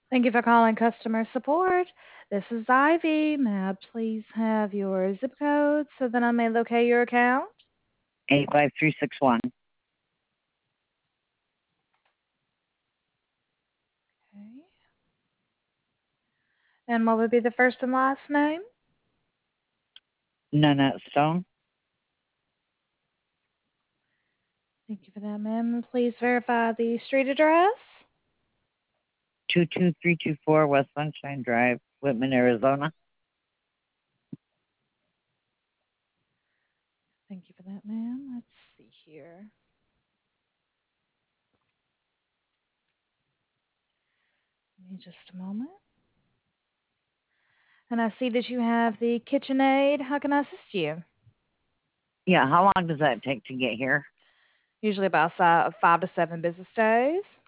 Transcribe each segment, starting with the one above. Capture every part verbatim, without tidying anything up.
Thank you for calling customer support. This is Ivy. May I please have your zip code so that I may locate your account? eight five three six one. Okay. And what would be the first and last name? Nanette Stone. Thank you for that, ma'am. Please verify the street address. two two three two four West Sunshine Drive, Whitman, Arizona. Thank you for that, ma'am. Let's see here. Give me just a moment. And I see that you have the KitchenAid. How can I assist you? Yeah, how long does that take to get here? Usually about si- five to seven business days.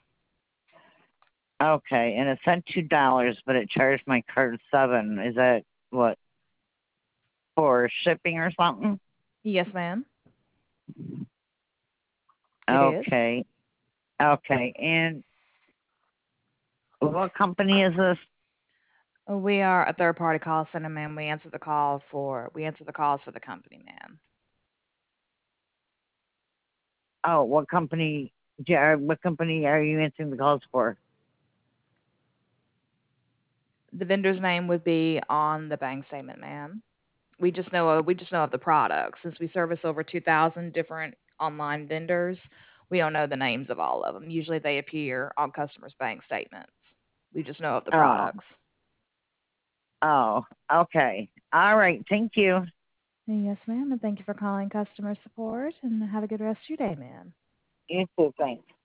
Okay, and it said two dollars, but it charged my card seven. Is that what, for shipping or something? Yes, ma'am. It is. Okay, okay. And what company is this? We are a third-party call center, ma'am. We answer the call for we answer the calls for the company, ma'am. Oh, what company? yeah, What company are you answering the calls for? The vendor's name would be on the bank statement, ma'am. We just know of, we just know of the product. Since we service over two thousand different online vendors, we don't know the names of all of them. Usually they appear on customers' bank statements. We just know of the Oh, products. oh, okay. All right. Thank you. Yes, ma'am, and thank you for calling customer support, and have a good rest of your day, ma'am. You too. Thanks.